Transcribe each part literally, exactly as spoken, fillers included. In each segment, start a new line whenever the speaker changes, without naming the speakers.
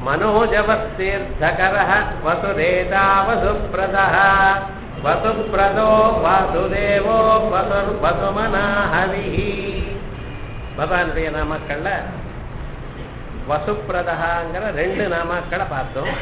मनोजवत्तीर्थकरः वसुदेता वसुप्रदः वसुप्रदो वासुदेवो वसुर्वसुमना हविः பகவானுடைய நாமக்கள்ல வசுப்பிரதகாங்கிற ரெண்டு நாமாக்களை பார்த்தோம்.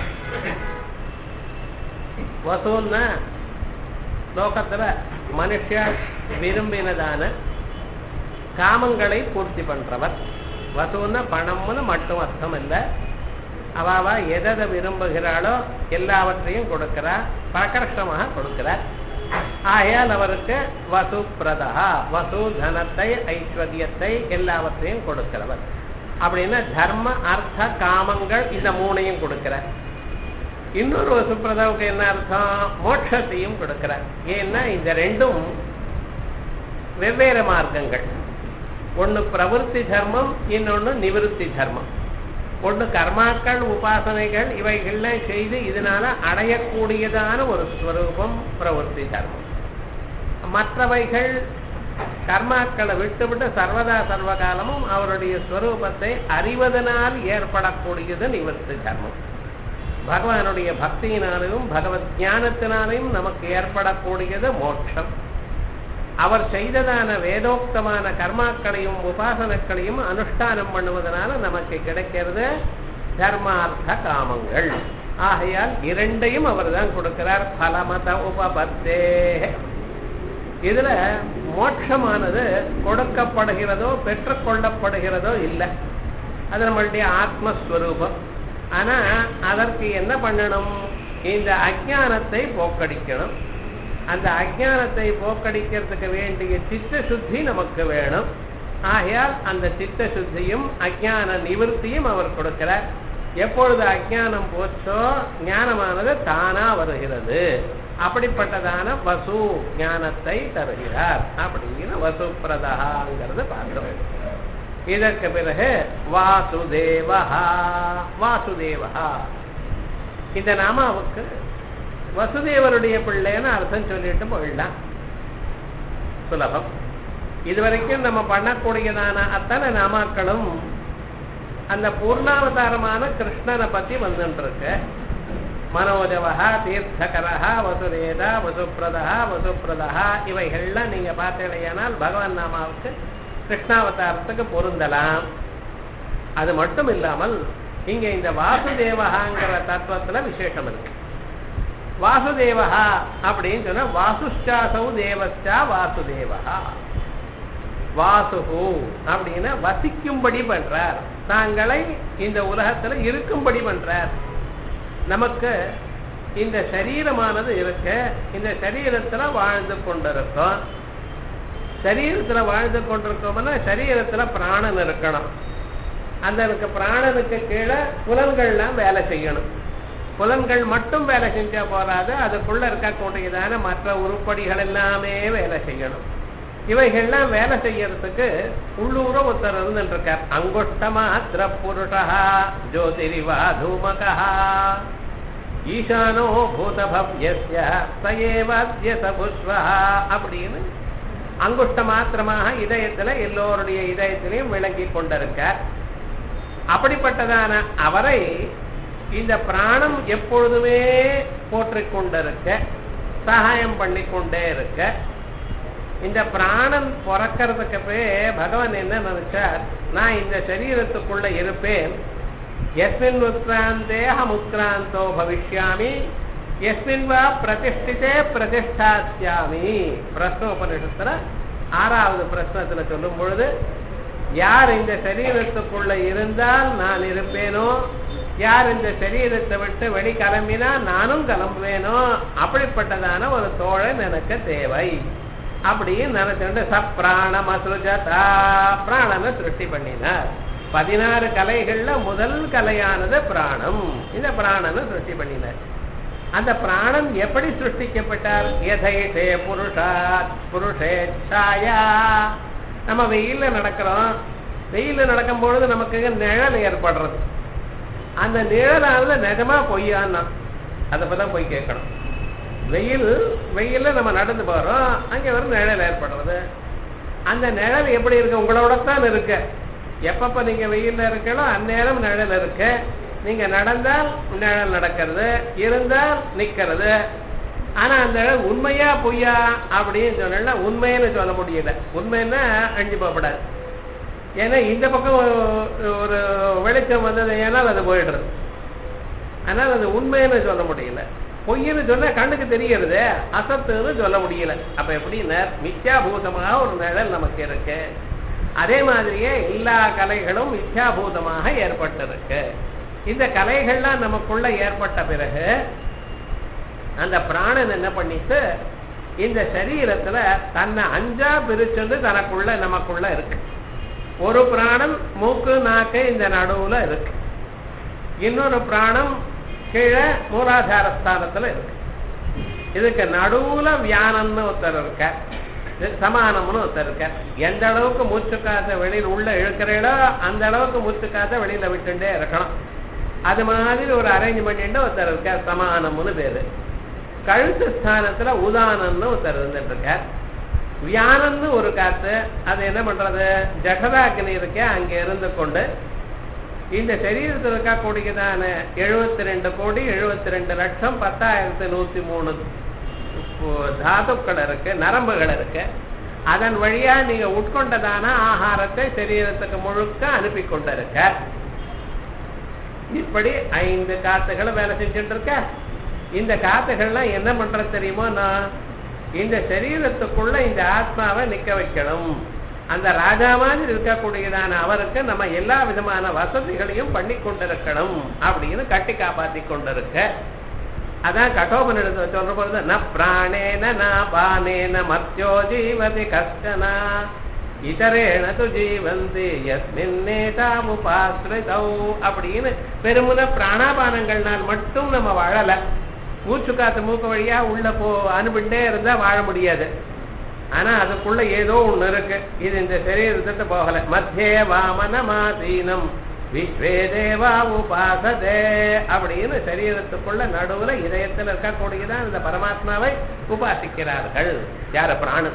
வசுன்னா லோகத்துல மனுஷன் விரும்பினதான காமங்களை பூர்த்தி பண்றவர். வசுன்னா பணம்னு மட்டும் அர்த்தம் இல்லை. அவாவா எதை விரும்புகிறாளோ எல்லாவற்றையும் கொடுக்கிறார், பிரகர்ஷமாக கொடுக்கிறார். ஆகையால் அவருக்கு வசு பிரதா, வசு தனத்தை ஐஸ்வர்யத்தை எல்லாவற்றையும் கொடுக்கிறவர். அப்படின்னா தர்ம அர்த்த காமங்கள் இந்த மூணையும் கொடுக்கிறார். இன்னொரு வசு பிரதாவுக்கு என்ன அர்த்தம்? மோட்சத்தையும் கொடுக்கிறார். ஏன்னா இந்த ரெண்டும் வெவ்வேறு மார்க்கங்கள். ஒன்னு பிரவருத்தி தர்மம், இன்னொன்னு நிவிருத்தி தர்மம். ஒன்று கர்மாக்கள் உபாசனைகள் இவைகள்லாம் செய்து இதனால அடையக்கூடியதான ஒரு ஸ்வரூபம் பிரவருத்தி தர்மம். மற்றவைகள் கர்மாக்களை விட்டுவிட்டு சர்வதா சர்வகாலமும் அவருடைய ஸ்வரூபத்தை அறிவதனால் ஏற்படக்கூடியது நிவர்த்தி தர்மம். பகவானுடைய பக்தியினாலும் பகவத் ஞானத்தினாலையும் நமக்கு ஏற்படக்கூடியது மோட்சம். அவர் செய்ததான வேதோக்தமான கர்மாக்களையும் உபாசனக்களையும் அனுஷ்டானம் பண்ணுவதனால நமக்கு கிடைக்கிறது தர்மார்த்த காமங்கள். ஆகையால் இரண்டையும் அவர் தான் கொடுக்கிறார். பலமத உபபத்தே. இதுல மோட்சமானது கொடுக்கப்படுகிறதோ பெற்றுக்கொள்ளப்படுகிறதோ இல்லை, அது நம்மளுடைய ஆத்மஸ்வரூபம். ஆனா அதற்கு என்ன பண்ணணும்? இந்த அஜ்ஞானத்தை போக்கடிக்கணும். அந்த அஜ்ஞானத்தை போக்கடிக்கிறதுக்கு வேண்டிய சித்த சுத்தி நமக்கு வேணும். ஆகையால் அந்த சித்த சுத்தியும் அஜ்ஞான நிவர்த்தியும் அவர் கொடுக்கிறார். எப்பொழுது அஜ்ஞானம் போச்சோ ஞானமானது தானா வருகிறது. அப்படிப்பட்டதான வசு ஞானத்தை தருகிறார். அப்படின்னு வசு பிரதாங்கிறது பார்த்தோம். இதற்கு பிறகு வாசுதேவா. வாசுதேவா இந்த நாமாவுக்கு வசுதேவருடைய பிள்ளைன்னு அர்த்தம் சொல்லிட்டு போயிடலாம், சுலபம். இதுவரைக்கும் நம்ம பண்ணக்கூடியதான அத்தனை நாமாக்களும் அந்த பூர்ணாவதாரமான கிருஷ்ணனை பத்தி வந்துட்டு இருக்கு. மனோஜவஹா, தீர்த்தகரஹா, வசுதேதா, வசுப்பிரதா, வசுப்பிரதா இவைகள்லாம் நீங்க பார்த்தீங்கன்னா பகவான் நாமாவுக்கு கிருஷ்ணாவதாரத்துக்கு பொருந்தலாம். அது மட்டும் இல்லாமல் இங்க இந்த வாசுதேவஹாங்கிற தத்துவத்துல விசேஷம் இருக்கு. வாசுதேவா அப்படின்னு சொன்னா வாசுஷ்டாசௌ தேவஸ்டா வாசுதேவா. வாசுகு அப்படின்னா வசிக்கும்படி பண்றார், தாங்களை இந்த உலகத்துல இருக்கும்படி பண்றார். நமக்கு இந்த சரீரமானது இருக்கு, இந்த சரீரத்துல வாழ்ந்து கொண்டிருக்கோம். சரீரத்துல வாழ்ந்து கொண்டிருக்கோம்னா சரீரத்துல பிராணன் இருக்கணும். அந்த பிராணனுக்கு கீழே புலன்கள்லாம் வேலை செய்யணும். புலன்கள் மட்டும் வேலை செஞ்சா போறாது, அதுக்குள்ள இருக்கக்கூடியதான மற்ற உருப்படிகள் எல்லாமே வேலை செய்யணும். இவைகள்லாம் வேலை செய்யறதுக்கு உள்ளூர ஒருத்தர் இருந்துட்டு இருக்கார். அங்குஷ்டமாத்திர புருஷா ஜோதிரிவா தூமகா ஈசானோ பூதபவ்யஸ்ய சயேவாத்ய சபுஷ்வா அப்படின்னு அங்குஷ்ட மாத்திரமாக இதயத்துல எல்லோருடைய இதயத்திலையும் விளங்கி கொண்டிருக்கார். அப்படிப்பட்டதான அவரை இந்த பிராணம் எப்பொழுதுமே போற்றிக் கொண்டிருக்க, சகாயம் பண்ணி கொண்டே இருக்க. இந்த பிராணன் பிறக்கிறதுக்கு பகவான் என்ன நினைச்சார்? நான் இந்த சரீரத்துக்குள்ள இருப்பேன். எஸ்மின் உத்கிராந்தேஹம் உத்கிராந்தோ பவிஷ்யாமி எஸ்மின் வா பிரதிஷ்டிதே பிரதிஷ்டாஸ்யாமி. பிரஸ்னோபனிஷத்துல ஆறாவது பிரஸ்னத்துல சொல்லும் பொழுது, யார் இந்த சரீரத்துக்குள்ள இருந்தால் நான் இருப்பேனோ, யார் இந்த சரீரத்தை விட்டு வெளி கிளம்பினா நானும் கிளம்புவேனோ, அப்படிப்பட்டதான ஒரு தோழன் எனக்கு தேவை அப்படின்னு நினைச்சுட்டு சப்ராணம் அசுஜதா பிராணனை சிருஷ்டி பண்ணினார். பதினாறு கலைகள்ல முதல் கலையானது பிராணம். இந்த பிராணனை சிருஷ்டி பண்ணினார். அந்த பிராணன் எப்படி சிருஷ்டிக்கப்பட்டார்? யதைஷே புருஷா புருஷேச்சாயா. நம்ம வெயில்ல நடக்கிறோம், வெயில்ல நடக்கும் பொழுது நமக்கு நிழல் ஏற்படுறது. அந்த நிழலானது நிஜமா பொய்யான்னா அதை பதான் போய் கேட்கணும். வெயில் வெயில்ல நம்ம நடந்து போறோம், அங்க ஒரு நிழல் ஏற்படுறது. அந்த நிழல் எப்படி இருக்கு? உங்களோட தான் இருக்கு. எப்பப்ப நீங்க வெயில்ல இருக்கணும் அந்நேரம் நிழல் இருக்கு. நீங்க நடந்தால் நிழல் நடக்கிறது, இருந்தால் நிக்கிறது. ஆனா அந்த உண்மையா பொய்யா அப்படின்னு சொன்னா உண்மைன்னு சொல்ல முடியல. உண்மைன்னா அழிஞ்சு போகப்படாது. ஏன்னா இந்த பக்கம் ஒரு வெளிச்சம் வந்தது ஏன்னால் அது போயிடுறது. ஆனால் அது உண்மைன்னு சொல்ல முடியல. பொய்ன்னு சொன்னா கண்ணுக்கு தெரிகிறது, அசத்துன்னு சொல்ல முடியல. அப்ப எப்படின்னா மித்யாபூதமாக ஒரு நிழல் நமக்கு இருக்கு. அதே மாதிரியே எல்லா கலைகளும் மித்யாபூதமாக ஏற்பட்டிருக்கு. இந்த கலைகள்லாம் நமக்குள்ள ஏற்பட்ட பிறகு அந்த பிராணன் என்ன பண்ணிட்டு இந்த சரீரத்துல தன்னை அஞ்சா பிரிச்சுண்டு தனக்குள்ள நமக்குள்ள இருக்கு. ஒரு பிராணம் மூக்கு நாக்கு இந்த நடுவுல இருக்கு, இன்னொரு பிராணம் கீழே மூலாதார ஸ்தானத்துல இருக்கு. இதுக்கு நடுவுல வியானம்னு ஒருத்தர் இருக்க, சமானம்னு ஒருத்தர் இருக்க. எந்த அளவுக்கு மூச்சு காத்த வெளியில் உள்ள இழுக்கிறீங்களோ அந்த அளவுக்கு மூச்சு காத்த வெளியில விட்டுட்டே இருக்கணும். அது மாதிரி ஒரு அரேஞ்ச் பண்ணிட்டு ஒருத்தர் இருக்க, சமானம்னு பேரு. கழுத்து ஸ்தானத்துல உதானம்னு ஒருத்தர் இருந்துட்டு இருக்க. வியானம்னு ஒரு காத்து, அது என்ன பண்றது, ஜகதாக்னி இருக்க, அங்க இருந்து கொண்டு இந்த சரீரத்தில் இருக்கக்கூடியதான எழுபத்தி ரெண்டு கோடி எழுபத்தி ரெண்டு லட்சம் பத்தாயிரத்தி நூத்தி மூணு தாதுக்கள் இருக்கு, நரம்புகள் இருக்கு. அதன் வழியா நீங்க உட்கொண்டதான ஆகாரத்தை சரீரத்துக்கு முழுக்க அனுப்பி கொண்டிருக்க. இப்படி ஐந்து காத்துகளை வேலை செஞ்சுட்டு இருக்க. இந்த காத்துகள்லாம் என்ன பண்றது தெரியுமோ, நான் இந்த சரீரத்துக்குள்ள இந்த ஆத்மாவை நிக்க வைக்கணும். அந்த ராஜா மாதிரி இருக்கக்கூடியதான அவருக்கு நம்ம எல்லா விதமான வசதிகளையும் பண்ணி கொண்டிருக்கணும் அப்படின்னு கட்டி காப்பாத்தி கொண்டிருக்க. அதான் கட்டோபனிடத்துல சொல்ற பொழுது ந பிராணேன ந பானேன மத்யோ ஜீவதி கஷ்டனா இதரேன து ஜீவந்தி யஸ்மின்னேதாமுபாஸ்ரிதௌ அப்படின்னு பெருமுன பிராணாபானங்கள்னால் மட்டும் நம்ம வாழல. மூச்சு காத்து மூக்கு வழியா உள்ள போ அனுப்பிட்டே இருந்தா வாழ முடியாது. ஆனா அதுக்குள்ள ஏதோ ஒண்ணு இருக்கு, இது இந்த சரீரத்துக்கு போகல. மத்தியே வாமனமாதீனம் விஸ்வே தேவா உபாசதே அப்படின்னு சரீரத்துக்குள்ள நடுவுல இதயத்தில் இருக்கக்கூடியதான் இந்த பரமாத்மாவை உபாசிக்கிறார்கள். யார பிராணன்.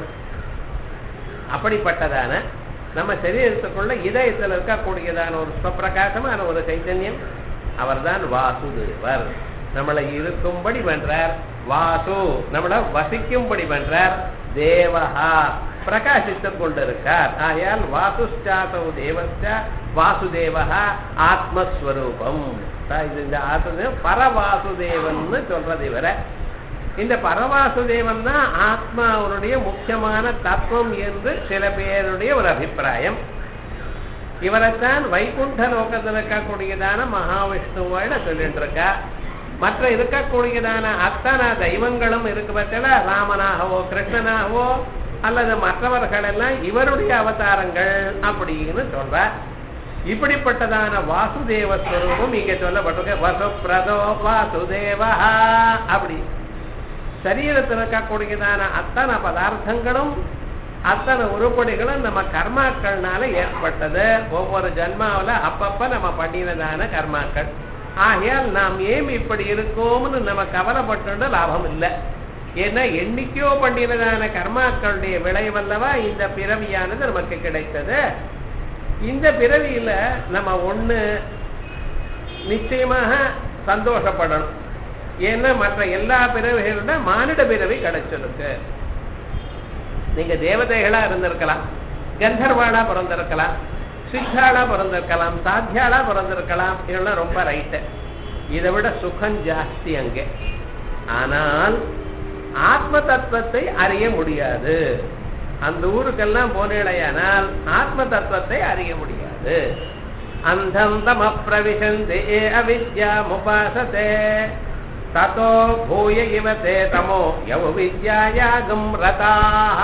அப்படிப்பட்டதான நம்ம சரீரத்துக்குள்ள இதயத்தில் இருக்கக்கூடியதான ஒரு ஸ்வப்பிரகாசமான ஒரு சைத்தன்யம், அவர்தான் வாசுதேவர். நம்மளை இருக்கும்படி பண்றார். வாசு நம்மளை வசிக்கும்படி பண்றார். தேவஹா பிரகாசித்துக் கொண்டிருக்கார். ஆயால் வாசுஷ்டாசௌ தேவஸ்ட வாசுதேவஹா ஆத்மஸ்வரூபம். இந்த ஆத்மதேவன் பரவாசுதேவன் சொல்றது. இவர இந்த பரவாசுதேவன் தான் ஆத்மாவுடைய முக்கியமான தத்துவம் என்று சில பேருடைய ஒரு அபிப்பிராயம். இவரைத்தான் வைகுண்ட லோகத்தில் இருக்கக்கூடியதான மகாவிஷ்ணுவோட சொல்லிட்டு இருக்கா. மற்ற இருக்கக்கூடியதான அத்தனை தெய்வங்களும் இருக்கு பட்சல ராமனாகவோ கிருஷ்ணனாகவோ அல்லது மற்றவர்கள் எல்லாம் இவருடைய அவதாரங்கள் அப்படின்னு சொல்ற. இப்படிப்பட்டதான வாசுதேவ ஸ்வரூபம் இங்க சொல்லப்பட்டிருக்க. வசுப்ரதோ வாசுதேவா அப்படி சரீரத்தில் இருக்கக்கூடியதான அத்தனை பதார்த்தங்களும் அத்தனை உருப்படிகளும் நம்ம கர்மாக்கள்னால ஏற்பட்டது. ஒவ்வொரு ஜன்மாவில அப்பப்ப நம்ம பண்ணினதான கர்மாக்கள். ஆகையால் நாம் ஏன் இப்படி இருக்கோம்னு நம்ம கவலைப்பட்டு லாபம் இல்லை. ஏன்னா எண்ணிக்கையோ பண்ணினதான கர்மாக்களுடைய விளைவல்லவா இந்த பிறவியானது நமக்கு கிடைத்தது. இந்த பிறவியில நம்ம ஒண்ணு நிச்சயமாக சந்தோஷப்படணும். ஏன்னா மற்ற எல்லா பிறவிகளோட மானிட பிறவி கிடைச்சிருக்கு. நீங்க தேவதைகளா இருந்திருக்கலாம், கந்தர்வாளா பிறந்திருக்கலாம், சித்தாளா பிறந்திருக்கலாம், சாத்தியாளா பிறந்திருக்கலாம். இதெல்லாம் ரொம்ப ரைட்டு. இதை விட சுகம் ஜாஸ்தி அங்கே. ஆனால் ஆத்ம தத்துவத்தை அறிய முடியாது. அந்த ஊருக்கெல்லாம் போனேடையானால் ஆத்ம தத்துவத்தை அறிய முடியாது. அந்தம் தம பிரவிசந்தே அவித்யா முபாசதே ததோ பூய இவதே தமோ யவ வித்யாயாகம் ரதாஹ.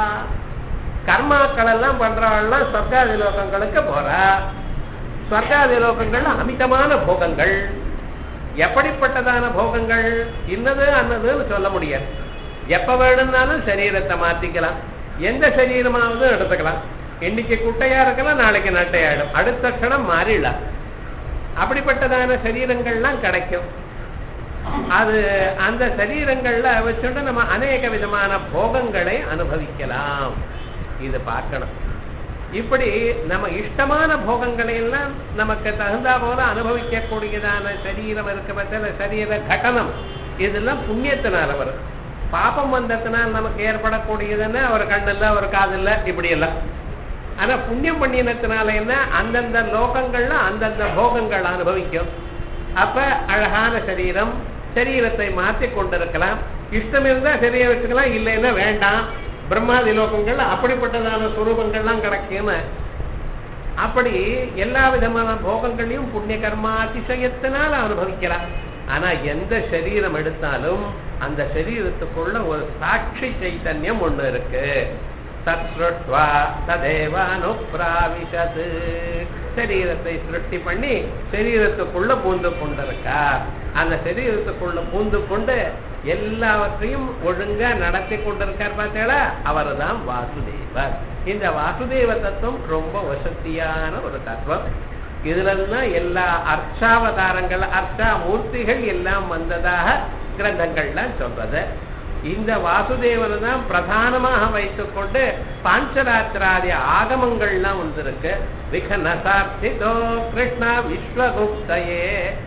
கர்மாக்கள் எல்லாம் பண்றவெல்லாம் சொர்க்காதி லோகங்களுக்கு போறா. சொர்க்காதி லோகங்கள்ல அமிதமான போகங்கள். எப்படிப்பட்டதான போகங்கள்? இன்னது அன்னதுன்னு சொல்ல முடியாது. எப்ப வேணும்னாலும் சரீரத்தை மாத்திக்கலாம், எந்த சரீரமாவது எடுத்துக்கலாம். இன்னைக்கு குட்டையா இருக்கலாம், நாளைக்கு நட்டையாயிடும், அடுத்த கணம் மாறிடலாம். அப்படிப்பட்டதான சரீரங்கள்லாம் கிடைக்கும். அது அந்த சரீரங்கள்ல வச்சுட்டு நம்ம அநேக விதமான போகங்களை அனுபவிக்கலாம். இது பார்க்கணும். இப்படி நம்ம இஷ்டமான போகங்களை எல்லாம் நமக்கு தகுந்தா போல அனுபவிக்கக்கூடியதான சரீரம் இருக்க பட்ச சரீர கட்டணம் இதெல்லாம் புண்ணியத்தினால வரும். பாபம் வந்ததுனால் நமக்கு ஏற்படக்கூடியதுன்னா ஒரு கண்ணில்ல ஒரு காதில்ல இப்படி எல்லாம். ஆனா புண்ணியம் பண்ணினத்தினால என்ன அந்தந்த லோகங்கள்ல அந்தந்த போகங்கள் அனுபவிக்கும். அப்ப அழகான சரீரம், சரீரத்தை மாற்றி கொண்டிருக்கலாம். இஷ்டம் இருந்தா சரீரம் வச்சுக்கலாம், இல்லைன்னா வேண்டாம். பிரம்மாதி லோகங்கள் அப்படிப்பட்டதான சுரூபங்கள்லாம் கிடைக்கும். அப்படி எல்லா விதமான போகங்களையும் புண்ணிய கர்மா அதிசயத்தினால அனுபவிக்கலாம். ஆனா எந்த சரீரம் எடுத்தாலும் அந்த சரீரத்துக்குள்ள ஒரு சாட்சி சைத்தன்யம் ஒண்ணு இருக்கு. தத்ருட்வா ததேவானுப்ராவிஷத், சரீரத்தை சிருஷ்டி பண்ணி சரீரத்துக்குள்ள பூந்து கொண்டிருக்கா. அந்த சரீரத்துக்குள்ள பூந்து கொண்டு எல்லாவற்றையும் ஒழுங்கா நடத்தி கொண்டிருக்கார் பார்த்தீங்களா, அவர் தான் வாசுதேவர். இந்த வாசுதேவ தத்துவம் ரொம்ப வசதியான ஒரு தத்துவம். இதுலதான் எல்லா அர்ச்சாவதாரங்கள் அர்ச்சா மூர்த்திகள் எல்லாம் வந்ததாக கிரந்தங்கள்லாம் சொல்றது. இந்த வாசுதேவனை தான் பிரதானமாக வைத்துக் கொண்டு பாஞ்சராத்திராதி ஆகமங்கள்லாம் வந்திருக்கு. விகனசார்த்திதோ கிருஷ்ணா விஸ்வகுப்தயே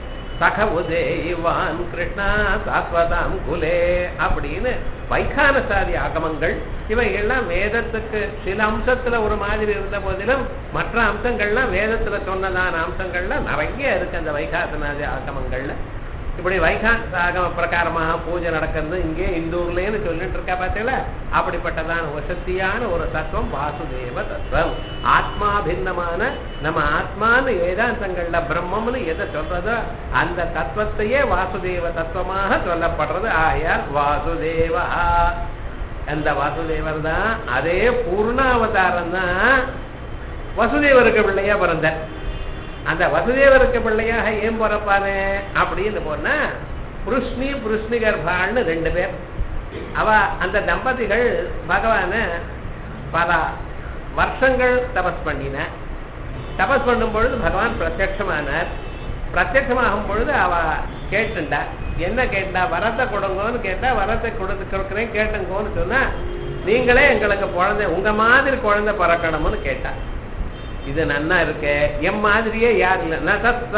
சகவுதேவான் கிருஷ்ணா சாஸ்வதாம் குலே அப்படின்னு வைகானசாதி ஆகமங்கள். இவைகள்லாம் வேதத்துக்கு சில அம்சத்துல ஒரு மாதிரி இருந்த போதிலும் மற்ற அம்சங்கள்லாம் வேதத்துல சொன்னதான அம்சங்கள்லாம் நிறைய இருக்கு அந்த வைகாசனாதி ஆகமங்கள்ல. இப்படி வைகாந்த ஆகம பிரகாரமாக பூஜை நடக்கிறது இங்கே இந்தூர்லேன்னு சொல்லிட்டு இருக்கா பார்த்தீங்களா. அப்படிப்பட்டதான வசதியான ஒரு தத்துவம் வாசுதேவ தத்துவம். ஆத்மா பின்னமான நம்ம ஆத்மான்னு வேதாந்தங்கள்ல பிரம்மம்னு எதை சொல்றதோ அந்த தத்துவத்தையே வாசுதேவ தத்துவமாக சொல்லப்படுறது. ஆயார் வாசுதேவா, அந்த வாசுதேவர் தான். அதே பூர்ணாவதாரம் தான் வசுதேவருக்கு பிள்ளையா பிறந்த. அந்த வசுதேவருக்கு பிள்ளையாக ஏன் பிறப்பானே அப்படின்னு போனா புருஷ்ணி புருஷ்ணி கர்ப்பான்னு ரெண்டு பேர். அவ அந்த தம்பதிகள் பகவான பல வருஷங்கள் தபஸ் பண்ணின. தபஸ் பண்ணும் பொழுது பகவான் பிரத்யட்சமானார். பிரத்யட்சமாகும் பொழுது அவ கேட்டுண்டா. என்ன கேட்டா? வரத்தை கொடுங்கன்னு கேட்டா, வரத்தை கொடுத்து கொடுக்குறேன் கேட்டுங்கோன்னு சொன்னா, நீங்களே எங்களுக்கு குழந்தை உங்க மாதிரி குழந்தை பிறக்கணும்னு கேட்டா. இது நன்னா இருக்க, எம் மாதிரியே யார் இல்லை.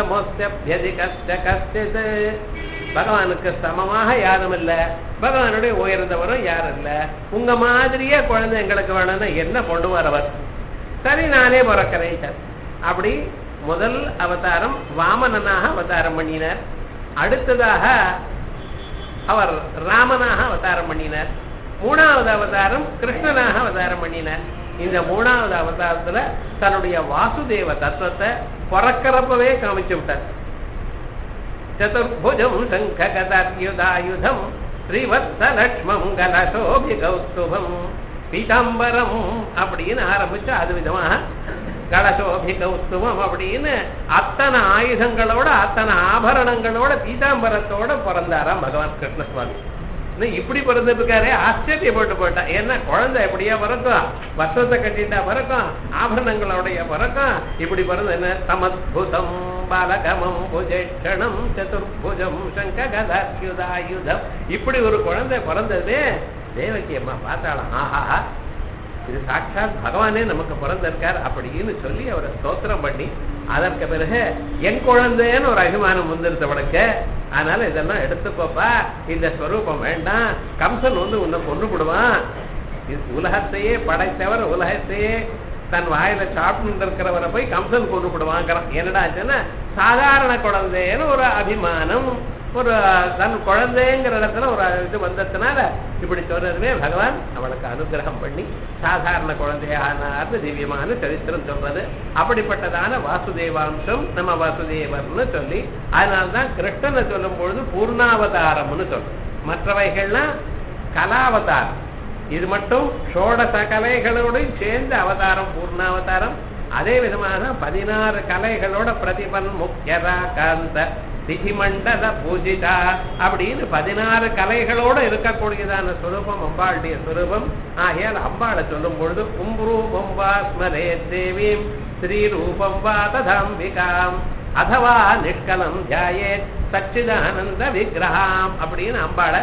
பகவானுக்கு சமமாக யாரும் இல்ல, பகவானுடைய உயர்ந்தவரும் யாரும் இல்ல. உங்க மாதிரியே குழந்தை எங்களுக்கு வேணும்னா என்ன கொண்டு வரவர்? சரி நானே பிறக்கிறேன். அப்படி முதல் அவதாரம் வாமனனாக அவதாரம் பண்ணினார். அடுத்ததாக அவர் ராமனாக அவதாரம் பண்ணினார். மூணாவது அவதாரம் கிருஷ்ணனாக அவதாரம் பண்ணினார். இந்த மூணாவது அவதாரத்துல தன்னுடைய வாசுதேவ தத்துவத்தை பிறக்கிறப்பவே காமிச்சு விட்டார். சதுர்புஜம் சங்ககதாயுதாயுதம் ஸ்ரீவத்ஸ லக்ஷ்மம் கலசோபி கௌஸ்துபம் பீதாம்பரம் அப்படின்னு ஆரம்பிச்சு அது விதமாக கலசோபி கௌஸ்துபம் அப்படின்னு அத்தனை ஆயுதங்களோட அத்தனை ஆபரணங்களோட பீதாம்பரத்தோட பிறந்தாராம் பகவான் கிருஷ்ணசுவாமி. இப்படி பிறந்துட்டு இருக்காரு, ஆச்சரியப்பட்டு போட்டா. ஏன்னா குழந்தை எப்படியா பிறக்கும், வஸ்திரத்தை கட்டிட்டா பிறக்கும், ஆபரணங்களோடைய பிறக்கும். இப்படி பிறந்த என்ன சமத்புதம் பாலகமம் புஜேஷணம் சதுர்புஜம் சங்ககதாயுதாயுதம் இப்படி ஒரு குழந்தை பிறந்தது. தேவகி அம்மா பார்த்தாலும் ஆஹா இது சாட்சாத் பகவானே நமக்கு பிறந்திருக்கார் அப்படின்னு சொல்லி அவரை ஸ்தோத்திரம் பண்ணி, அதற்கு பிறகு என் குழந்தைன்னு ஒரு அபிமானம் வந்துருத்தவனுக்கு. அதனால இதெல்லாம் எடுத்துக்கோப்பா, இந்த ஸ்வரூபம் வேண்டாம், கம்சன் வந்து உன்னை கொண்டு விடுவான். உலகத்தையே படைத்தவர் உலகத்தையே தன் வாயில சாப்பிட்டு இருக்கிறவரை போய் கம்சன் கொண்டு விடுவாங்கிறான். என்னடாச்சுன்னா சாதாரண குழந்தைன்னு ஒரு அபிமானம், ஒரு தன் குழந்தைங்கிற இடத்துல ஒரு இது வந்ததுனால இப்படி சொல்றதுமே பகவான் அவளுக்கு அனுகிரகம் பண்ணி சாதாரண குழந்தையானார்னு திவ்யமான சரித்திரம் சொல்றது. அப்படிப்பட்டதான வாசுதேவாம்சம் நம்ம வாசுதேவர்னு சொல்லி, அதனால்தான் கிருஷ்ணனை சொல்லும் பொழுது பூர்ணாவதாரம்னு சொல்றோம். மற்றவைகள்லாம் கலாவதாரம், இது மட்டும் ஷோடச கலைகளோடு சேர்ந்த அவதாரம் பூர்ணாவதாரம். அதே விதமாக பதினாறு கலைகளோட பிரதிபன் முக்கியரா காந்த திதிமண்டல பூஜிதா அப்படின்னு பதினாறு கலைகளோட இருக்கக்கூடியதான சுரூபம் அம்பாளுடைய சுரூபம். ஆகையால் அம்பாளை சொல்லும் பொழுது உம்ரூபம் வா ஸ்மரே தேவீம் ஸ்ரீரூபம் வா ததாம்பிகாம் அதவா நிஷ்கலம் ஜாயே சச்சிதானந்த விக்கிரகாம் அப்படின்னு அம்பாளை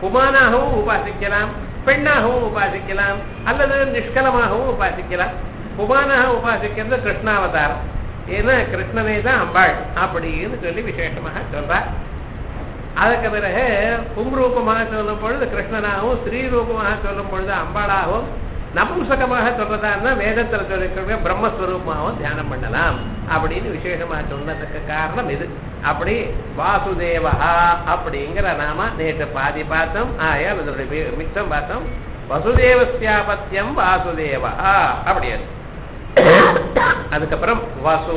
புமானாகவும் உபாசிக்கலாம், பெண்ணாகவும் உபாசிக்கலாம், அல்லது நிஷ்கலமாகவும் உபாசிக்கலாம். புமானாக உபாசிக்கிறது கிருஷ்ணாவதாரம். ஏன்னா கிருஷ்ணனே தான் அம்பாள் அப்படின்னு சொல்லி விசேஷமாக சொல்றார். அதுக்கு பிறகு பும்ரூபமாக சொல்லும் பொழுது கிருஷ்ணனாகவும் ஸ்ரீ ரூபமாக சொல்லும் பொழுது அம்பாளாகவும் நபும்சகமாக சொல்றதா வேதத்துல சொல்லிருக்க பிரம்மஸ்வரூபமாகவும் தியானம் பண்ணலாம் அப்படின்னு விசேஷமாக சொன்னதுக்கு காரணம் இது. அப்படி வாசுதேவா அப்படிங்கிற நாம நேற்று பாதி பார்த்தோம். ஆயால் அதனுடைய மிச்சம் பார்த்தோம். வசுதேவஸ்யாபத்தியம் வாசுதேவா அப்படி. அதுக்கப்புறம் வசு